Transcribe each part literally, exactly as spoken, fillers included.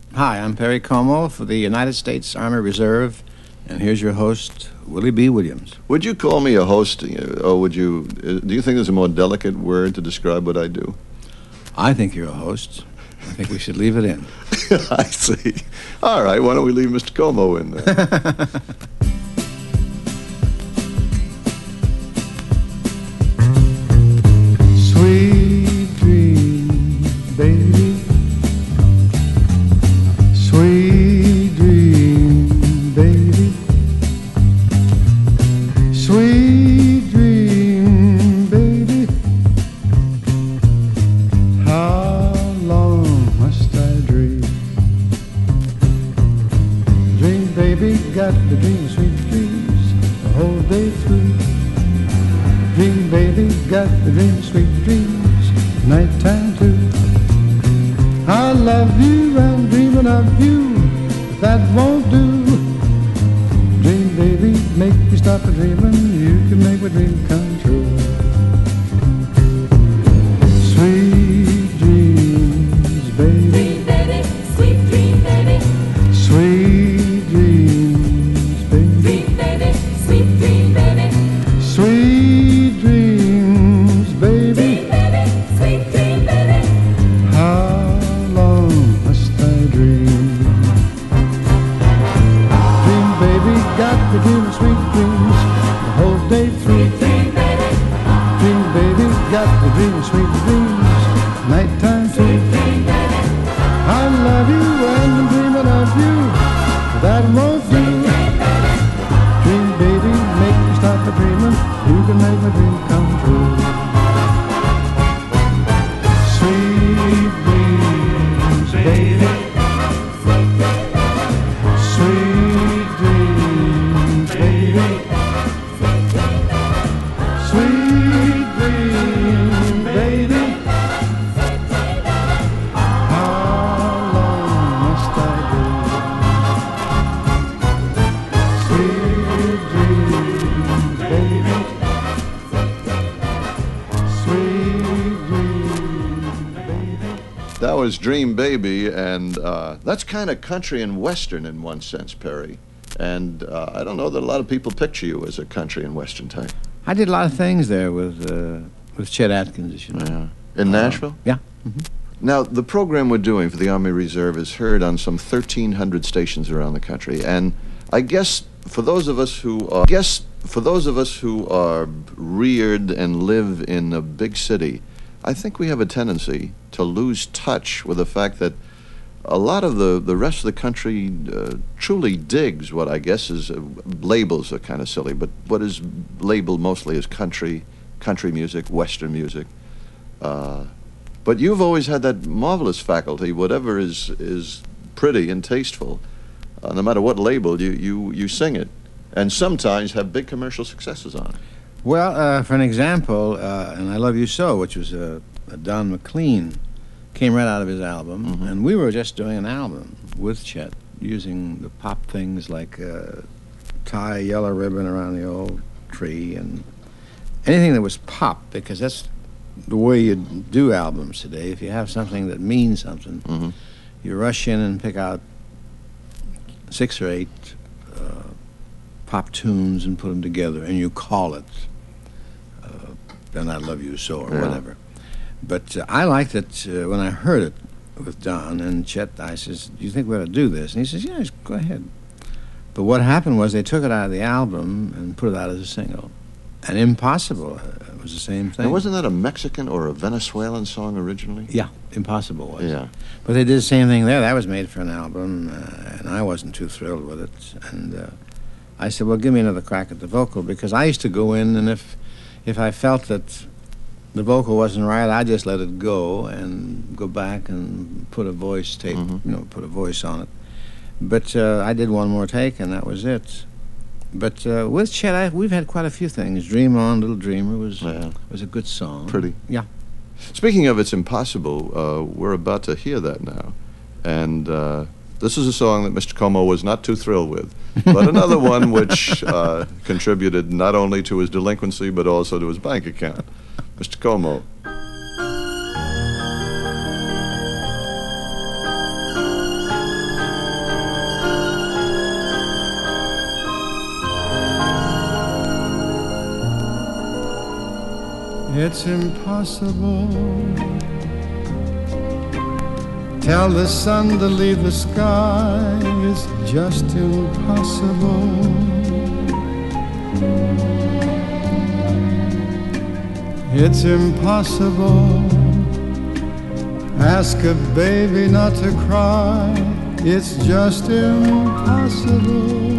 Hi, I'm Perry Como for the United States Army Reserve, and here's your host, Willie B. Williams. Would you call me a host, or would you, do you think there's a more delicate word to describe what I do? I think you're a host. I think we should leave it in. I see. All right, why don't we leave Mister Como in there? Sweet dreams, baby. Sweet dreams, baby. Sweet dreams, baby. How long must I dream? Dream, baby, got the dream, sweet dreams, the whole day through. Dream, baby, got the dream, sweet dreams, nighttime too. I love you, I'm dreaming of you, but that won't do. Dream, baby, make me stop a dreaming, you can make my dream come true. Sweet dreams, baby. Dream, baby, sweet dream, baby. Sweet dreams, baby. Dream, baby, sweet dream, baby. Sweet dreams, baby. Dream, baby, sweet dream, baby. How long must I dream? Dream, baby, got the dream, sweet dreams, the whole day through. Sweet dream, baby. Dream, baby, got the dream, sweet dreams, nighttime too. Sweet dream, baby. I love you and I'm dreaming of you, but that won't do. Dream, baby, make me stop a dreaming, you can make my dream come true. Sweet dreams, baby. Sweet dreams, baby. Sweet dreams, baby. How long must I dream? Sweet dreams, baby. Sweet dreams, baby. That was Dream Baby, and uh, that's kind of country and western in one sense, Perry. And uh, I don't know that a lot of people picture you as a country and western type. I did a lot of things there with uh, with Chet Atkins, as you know. Yeah. In Nashville? Yeah. Mm-hmm. Now, the program we're doing for the Army Reserve is heard on some thirteen hundred stations around the country, and I guess for those of us who are, I guess for those of us who are reared and live in a big city, I think we have a tendency to lose touch with the fact that a lot of the, the rest of the country uh, truly digs what I guess is, uh, labels are kind of silly, but what is labeled mostly as country, country music, western music. Uh, but you've always had that marvelous faculty, whatever is is pretty and tasteful, uh, no matter what label, you, you, you sing it, and sometimes have big commercial successes on it. Well, uh, for an example, uh, and I Love You So, which was a, a Don McLean, came right out of his album, Mm-hmm. and we were just doing an album with Chet, using the pop things like uh, tie a yellow ribbon around the old tree, and anything that was pop, because that's the way you do albums today. If you have something that means something, Mm-hmm. you rush in and pick out six or eight uh, pop tunes and put them together, and you call it uh, "Then I Love You So" or Yeah. whatever. But uh, I liked it uh, when I heard it with Don and Chet. I says, "Do you think we ought to do this?" And he says, "Yes, go ahead." But what happened was they took it out of the album and put it out as a single. And Impossible uh, was the same thing. Now, wasn't that a Mexican or a Venezuelan song originally? Yeah, Impossible was. Yeah. But they did the same thing there. That was made for an album, uh, and I wasn't too thrilled with it. And uh, I said, well, give me another crack at the vocal, because I used to go in, and if if I felt that the vocal wasn't right, I just let it go and go back and put a voice tape, Mhm. you know, put a voice on it. But uh, I did one more take, and that was it. But uh, with Chet, I, we've had quite a few things. Dream On, Little Dreamer was Yeah. was a good song. Pretty. Yeah. Speaking of It's Impossible, uh, we're about to hear that now. And uh, this is a song that Mister Como was not too thrilled with, but another one which uh, contributed not only to his delinquency, but also to his bank account. Mister Como. it's impossible. Tell the sun to leave the sky, it's just impossible. It's impossible. Ask a baby not to cry, it's just impossible.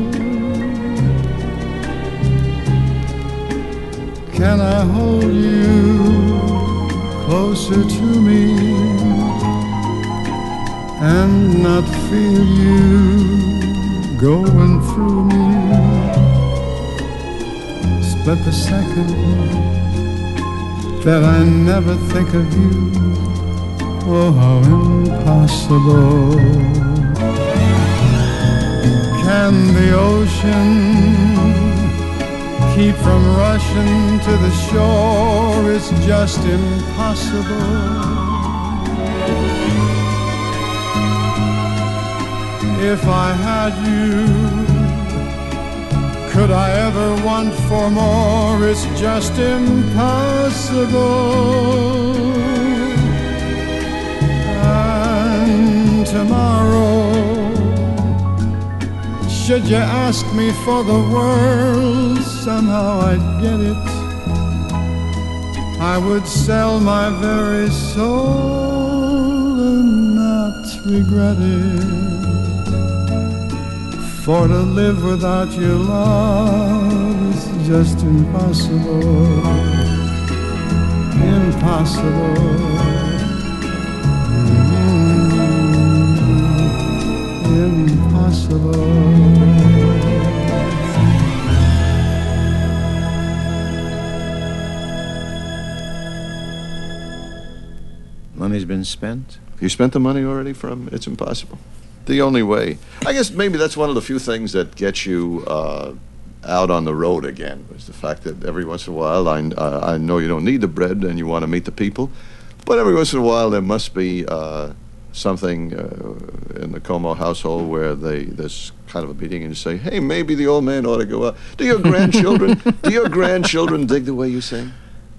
Can I hold you closer to me and not feel you going through me? Split the second that I never think of you. Oh, how impossible. Can the ocean keep from rushing to the shore? It's just impossible. If I had you, could I ever want for more? It's just impossible. And tomorrow, should you ask me for the world, somehow I'd get it. I would sell my very soul and not regret it. For to live without your love is just impossible. Impossible. Mm-hmm. Impossible. Money's been spent. You spent the money already from It's Impossible? The only way. I guess maybe that's one of the few things that gets you uh, out on the road again, is the fact that every once in a while, I, uh, I know you don't need the bread and you want to meet the people, but every once in a while there must be uh, something uh, in the Como household where they there's kind of a meeting and you say, hey, maybe the old man ought to go out. Do your grandchildren, do your grandchildren dig the way you sing?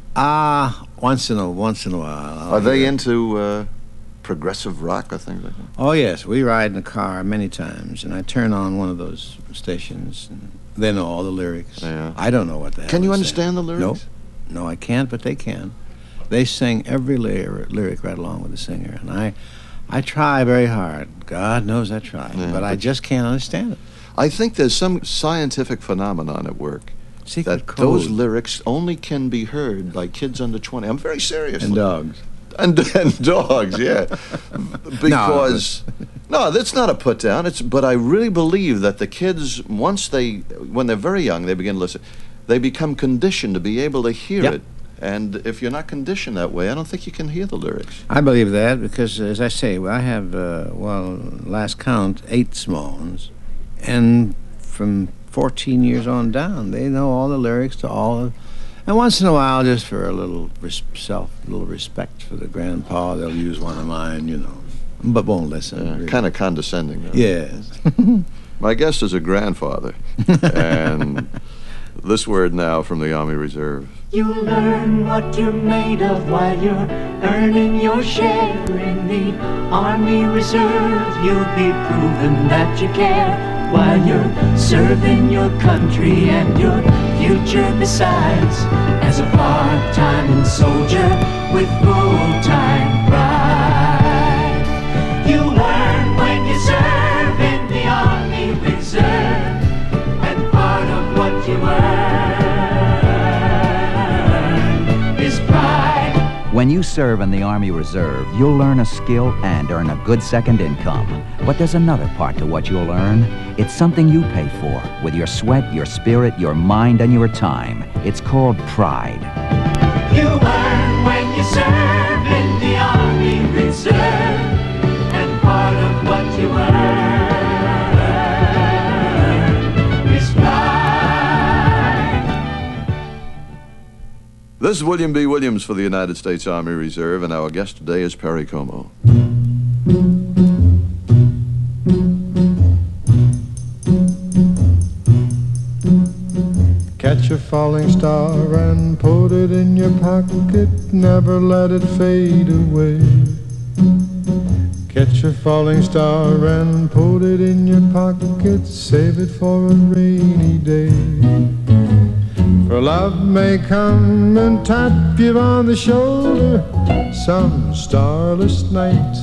Ah, once in a once in a while. I'll Are they hear- into uh, progressive rock or things like that? Oh yes, we ride in the car many times, and I turn on one of those stations, and they know all the lyrics. Yeah. I don't know what the hell Can you they're understand the saying. lyrics? No, no, I can't, but they can. They sing every lyric, lyric right along with the singer, and I, I try very hard. God knows I try, Yeah, but I but- just can't understand it. I think there's some scientific phenomenon at work. Secret That code. those lyrics only can be heard by kids under twenty. I'm very serious. And dogs. And, and dogs, yeah. Because, no, that's not a put down. It's, but I really believe that the kids, once they, when they're very young, they begin to listen, they become conditioned to be able to hear Yep. it. And if you're not conditioned that way, I don't think you can hear the lyrics. I believe that because, as I say, I have, uh, well, last count, eight small ones. And from fourteen years on down, they know all the lyrics to all of. And once in a while, just for a little res- self, little respect for the grandpa, they'll use one of mine, you know, but won't listen. Uh, really. kind of condescending. Though. Yes. My guest is a grandfather. And this word now from the Army Reserve. You'll learn what you're made of while you're earning your share in the Army Reserve. You'll be proving that you care while you're serving your country and your future besides. As a part-time soldier with full-time pride, you learn when you serve in the Army Reserve, and part of what you earn is pride. When you serve in the Army Reserve, you'll learn a skill and earn a good second income. But there's another part to what you'll earn. It's something you pay for with your sweat, your spirit, your mind, and your time. It's called pride. You earn when you serve in the Army Reserve, and part of what you earn is pride. This is William B. Williams for the United States Army Reserve, and our guest today is Perry Como. Catch a falling star and put it in your pocket, never let it fade away. Catch a falling star and put it in your pocket, save it for a rainy day. For love may come and tap you on the shoulder some starless night,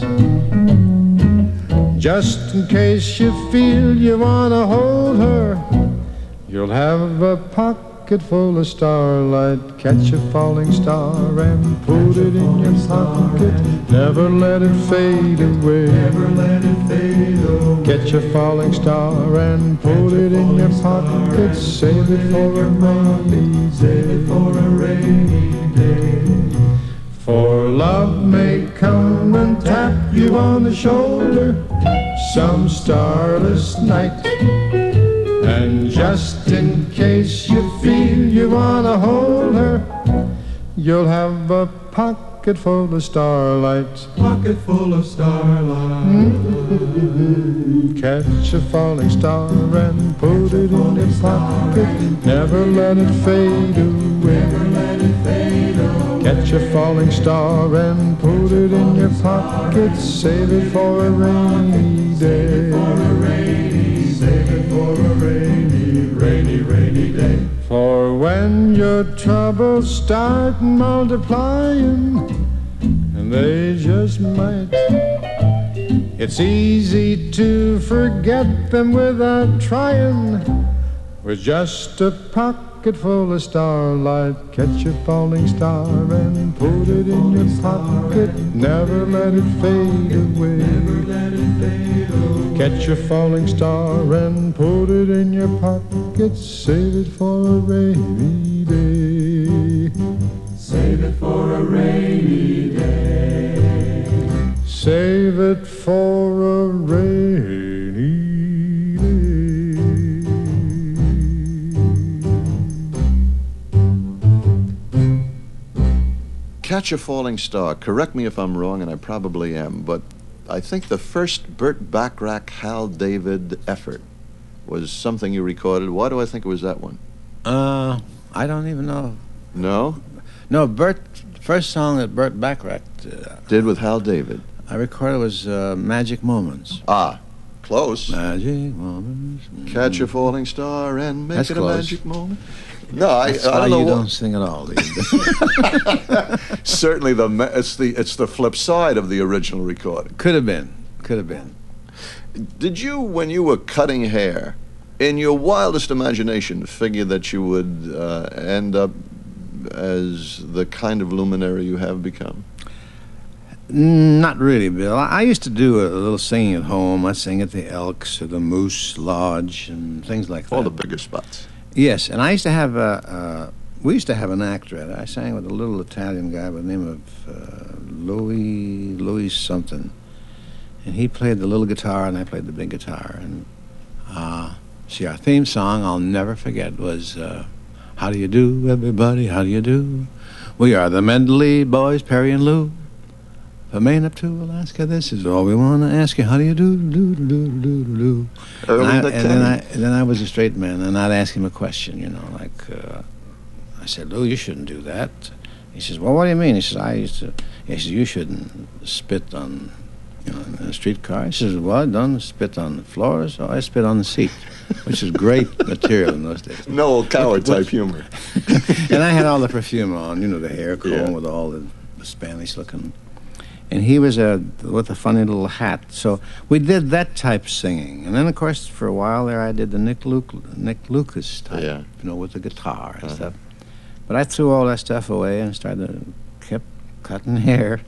just in case you feel you want to hold her. You'll have a pocket full of starlight. Catch a falling star and put it in your pocket, never let it fade away. Never let it fade away. Catch a falling star and put it in your pocket, save it for a rainy day. For a rainy day. For love may come and tap you on the shoulder some starless night, and just in case you feel you want to hold her, you'll have a pocket full of starlight. Pocket full of starlight. Mm-hmm. Catch a falling star and put it in your pocket, never let it fade away. Never let it fade away. Catch a falling star and put it in your pocket, save it for a rainy day. Save it for a rainy, rainy, rainy day. For when your troubles start multiplying, and they just might, it's easy to forget them without trying. With just a pocket full of starlight, catch a falling star and put it in your pocket, never let it fade away. Never let it fade away. Catch a falling star and put it in your pocket, save it for a rainy day. Save it for a rainy day. Save it for a rainy day. Catch a Falling Star. Correct me if I'm wrong, and I probably am, but I think the first Burt Bacharach, Hal David effort was something you recorded. Why do I think it was that one? Uh, I don't even know. No? No, Burt, first song that Burt Bacharach uh, Did with Hal David. I recorded was uh, Magic Moments. Ah, close. Magic Moments. Mm. Catch a falling star and make That's it close. a magic moment. No, I, That's I why don't know. you what- don't sing at all, do you? Certainly, the ma- it's the it's the flip side of the original recording. Could have been. Could have been. Did you, when you were cutting hair, in your wildest imagination, figure that you would uh, end up as the kind of luminary you have become? Not really, Bill. I I used to do a little singing at home. I'd sing at the Elks or the Moose Lodge and things like that. All the bigger spots. Yes, and I used to have a, uh, we used to have an actor. I sang with a little Italian guy by the name of uh, Louis, Louis something. And he played the little guitar and I played the big guitar. And uh, see, our theme song, I'll never forget, was uh, How Do You Do, Everybody, How Do You Do? We are the Medley Boys, Perry and Lou. From Maine up to Alaska, this is all we want to ask you. How do you do, do, do, do, do, do? Early And, I, Dick and then I, Kenny. and then I was a straight man, and I'd ask him a question, you know, like, uh, I said, Lou, you shouldn't do that. He says, well, what do you mean? He says, I used to, he says, you shouldn't spit on, you know, in a streetcar. He says, well, I don't spit on the floor, so I spit on the seat, which is great material in those days. Noel Coward What- type humor. And I had all the perfume on, you know, the hair comb Yeah. with all the, the Spanish looking. And he was a, with a funny little hat. So we did that type singing. And then, of course, for a while there, I did the Nick, Luke, Nick Lucas type, Yeah. you know, with the guitar and Uh-huh. stuff. But I threw all that stuff away and started, kept cutting hair.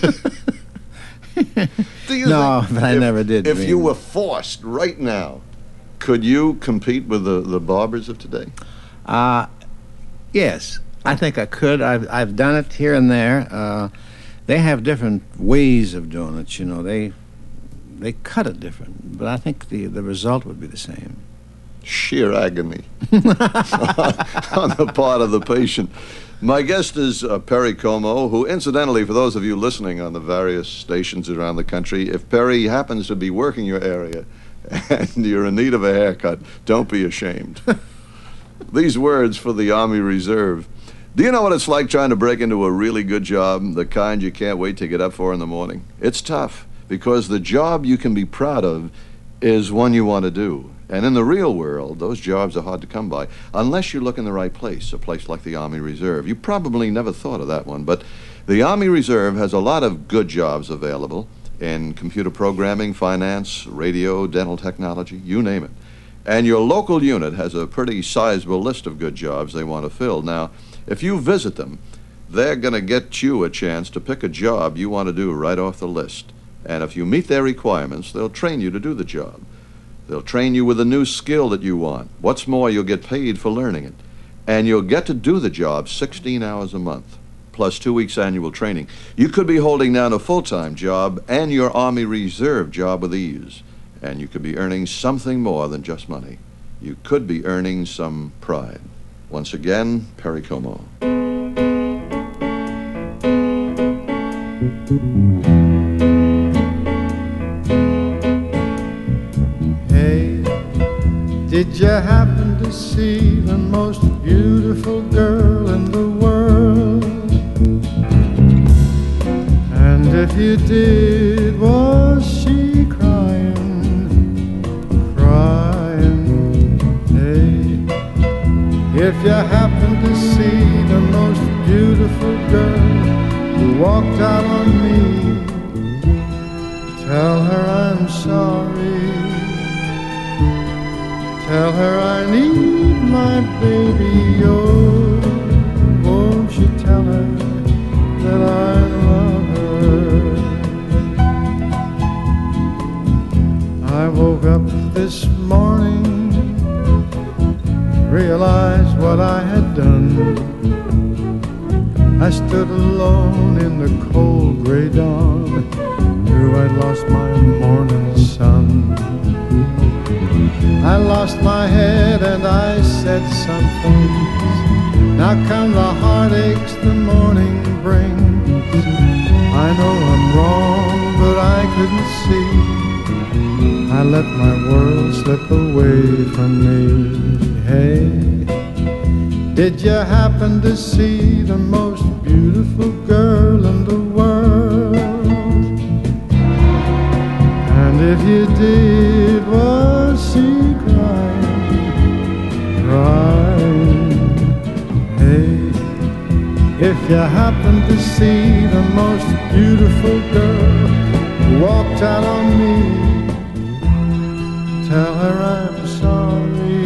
Do you No, think but I if- never did. If you mean- were forced right now, could you compete with the, the barbers of today? Uh, yes, I think I could. I've, I've done it here and there. Uh, they have different ways of doing it, you know. They they cut it different, but I think the, the result would be the same. Sheer agony on the part of the patient. My guest is uh, Perry Como, who, incidentally, for those of you listening on the various stations around the country, if Perry happens to be working your area and you're in need of a haircut, don't be ashamed. These words for the Army Reserve. Do you know what it's like trying to break into a really good job, the kind you can't wait to get up for in the morning? It's tough, because the job you can be proud of is one you want to do. And in the real world, those jobs are hard to come by, unless you look in the right place, a place like the Army Reserve. You probably never thought of that one, but the Army Reserve has a lot of good jobs available in computer programming, finance, radio, dental technology, you name it. And your local unit has a pretty sizable list of good jobs they want to fill. Now, if you visit them, they're going to get you a chance to pick a job you want to do right off the list. And if you meet their requirements, they'll train you to do the job. They'll train you with a new skill that you want. What's more, you'll get paid for learning it. And you'll get to do the job sixteen hours a month, plus two weeks annual training. You could be holding down a full-time job and your Army Reserve job with ease. And you could be earning something more than just money. You could be earning some pride. Once again, Perry Como. Hey, did you happen to see the most beautiful girl in the world? And if you did, was she crying? If you happen to see the most beautiful girl who walked out on me, tell her I'm sorry. Tell her I need my baby. Oh, won't you tell her that I love her? I woke up this morning, realized what I had done. I stood alone in the cold gray dawn, knew I'd lost my morning sun. I lost my head and I said some things. Now come the heartaches the morning brings. I know I'm wrong, but I couldn't see. I let my world slip away from me. Hey, did you happen to see the most beautiful girl in the world? And if you did, was she crying, crying? Hey, if you happen to see the most beautiful girl who walked out on me, tell her I'm sorry.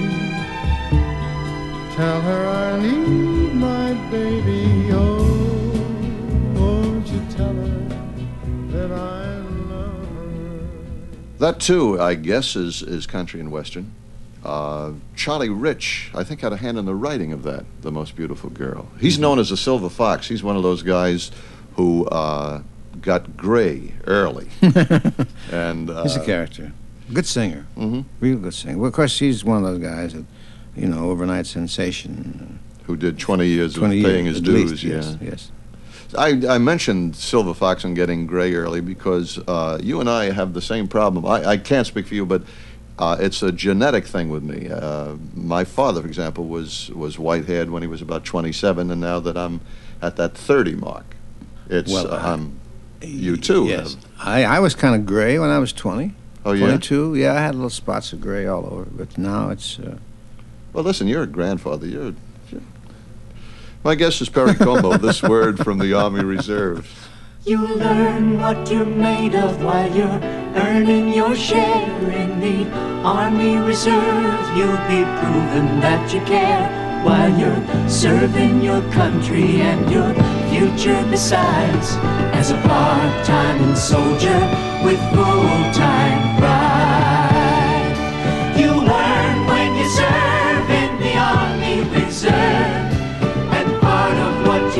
Tell her I need my baby. Oh, won't you tell her that I love her? That, too, I guess, is, is country and western. Uh, Charlie Rich, I think, had a hand in the writing of that, The Most Beautiful Girl. He's known as the Silver Fox. He's one of those guys who uh, got gray early. and uh, He's a character. Good singer. Mm-hmm. Real good singer. Well, of course, he's one of those guys that, you know, overnight sensation. Who did twenty years twenty of paying years, his at dues, least, yeah. yes, yes. I, I mentioned Silver Fox and getting gray early because uh, you and I have the same problem. I, I can't speak for you, but uh, it's a genetic thing with me. Uh, my father, for example, was, was white-haired when he was about twenty-seven, and now that I'm at that thirty mark, it's Well, uh, I- I'm, you too. Yes. have- I, I was kind of gray when I was twenty. Oh, yeah? twenty-two, yeah, I had little spots of gray all over, but now it's... Uh, Well, listen, you're a grandfather. You're, you're... My guess is Perry Como, this word from the Army Reserve. You learn what you're made of while you're earning your share in the Army Reserve. You'll be proving that you care while you're serving your country and your future besides. As a part-time soldier with full-time pride, you learn when you serve in the Army Reserve, and part of what you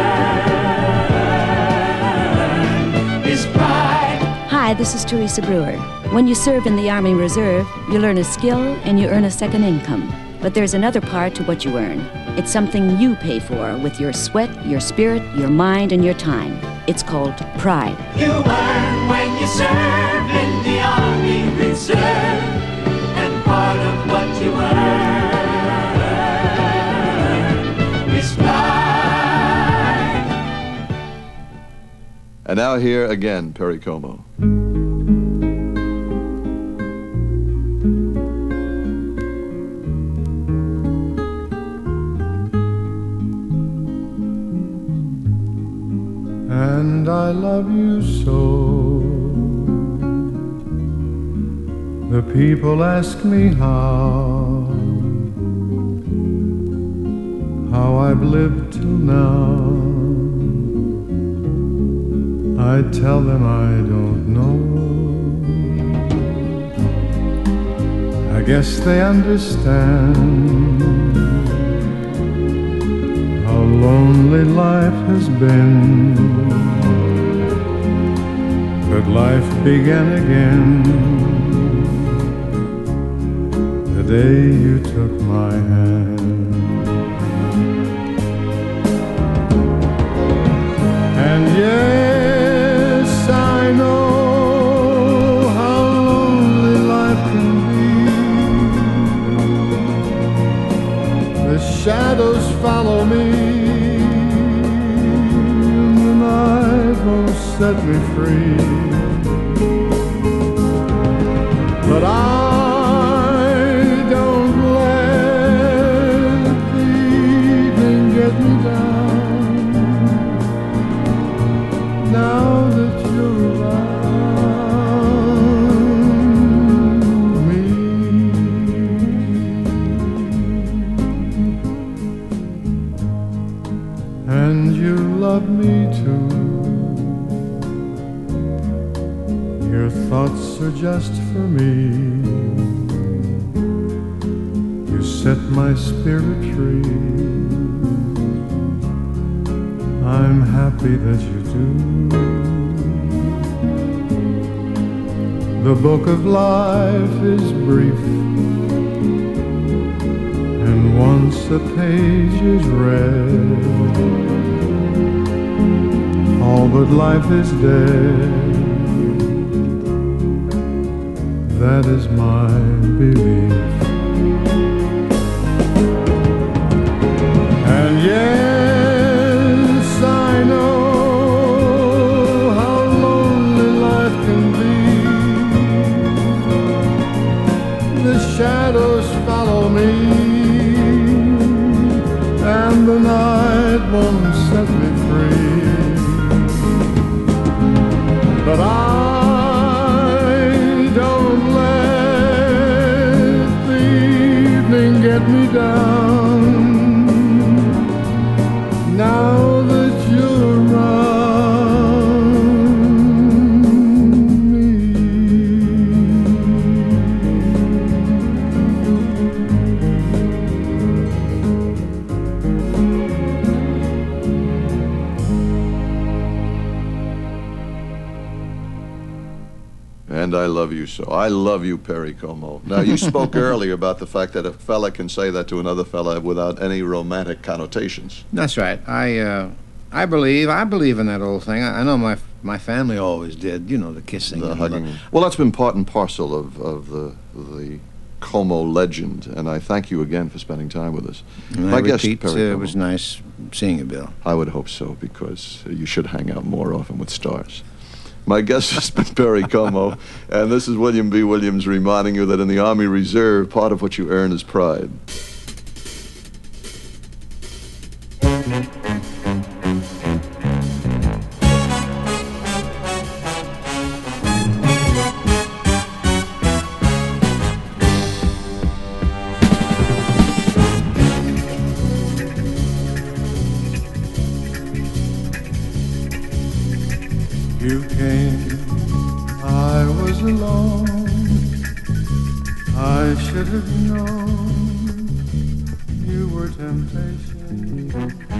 earn is pride. Hi, this is Teresa Brewer. When you serve in the Army Reserve, you learn a skill and you earn a second income. But there's another part to what you earn. It's something you pay for with your sweat, your spirit, your mind, and your time. It's called pride. You earn when you serve in the Army Reserve, and part of what you earn And now here again, Perry Como. And I love you so. The people ask me how, how I've lived till now. I tell them I don't know. I guess they understand how lonely life has been. But life began again the day you took my hand. And yes, I know how lonely life can be. The shadows follow me, and the night won't set me free. But I don't let the evening get me down. Now that you're around me, and you love me too. Your thoughts are just for me. You set my spirit free. I'm happy that you do. The book of life is brief, and once a page is read, all but life is dead. That is my belief. And yes, I know how lonely life can be. The shadows follow me, and the night won't set me free. But I get me down. Now that you're around me. And I love you so. I love you, Perry Como. Now, you spoke earlier about the fact that a fella can say that to another fella without any romantic connotations. That's right. I uh, I believe I believe in that old thing. I, I know my my family always did. You know, the kissing, The and hugging. Well, that's been part and parcel of, of the the Como legend, and I thank you again for spending time with us. And My I guest, repeat, Perry uh, it Como. was nice seeing you, Bill. I would hope so, because you should hang out more often with stars. My guest has been Perry Como, and this is William B. Williams reminding you that in the Army Reserve, part of what you earn is pride. You came, I was alone. I should have known you were temptation.